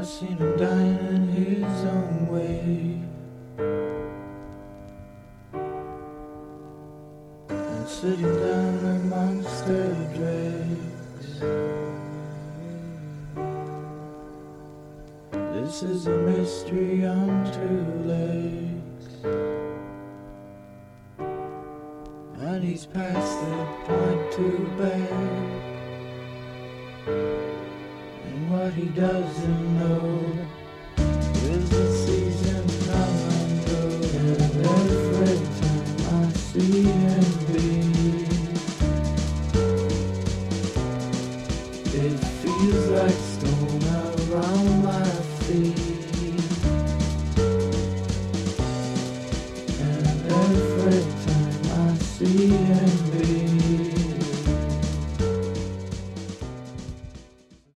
I seen him dying in his own way, and sitting down amongst the dregs. This is a mystery on two legs, and he's past the point to beg. And what he doesn't know is the season come and go, and every time I see him bleed, it feels like stone around my feet.